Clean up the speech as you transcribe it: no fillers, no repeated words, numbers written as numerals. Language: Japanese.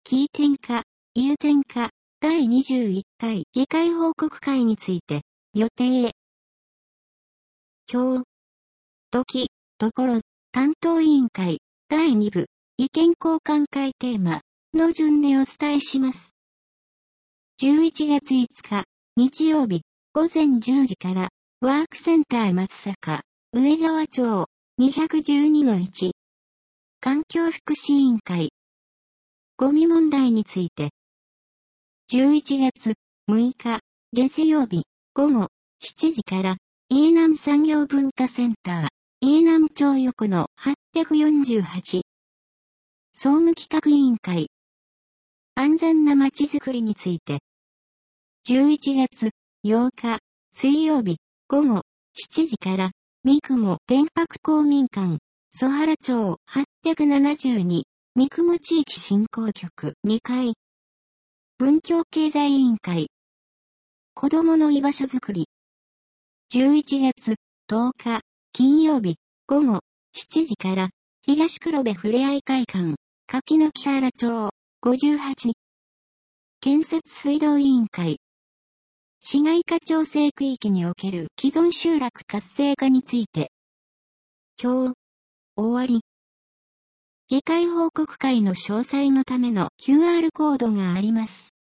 キー典下、有典下、第21回議会報告会について、予定。表。時、ところ、担当委員会、第2部、意見交換会テーマ、の順でお伝えします。11月5日、日曜日、午前10時から、ワークセンター松坂、上川町、212-1。環境福祉委員会。ゴミ問題について。11月6日、月曜日、午後7時から、飯南産業文化センター、飯南町横の848。総務企画委員会。安全な街づくりについて。11月8日、水曜日、午後7時から、三雲天白公民館、曽原町872、三雲地域振興局2階。文教経済委員会。子どもの居場所づくり。11月10日、金曜日、午後7時から、東黒部ふれあい会館、柿の木原町58。建設水道委員会。市街化調整区域における既存集落活性化について。表。終わり。議会報告会の詳細のための QR コードがあります。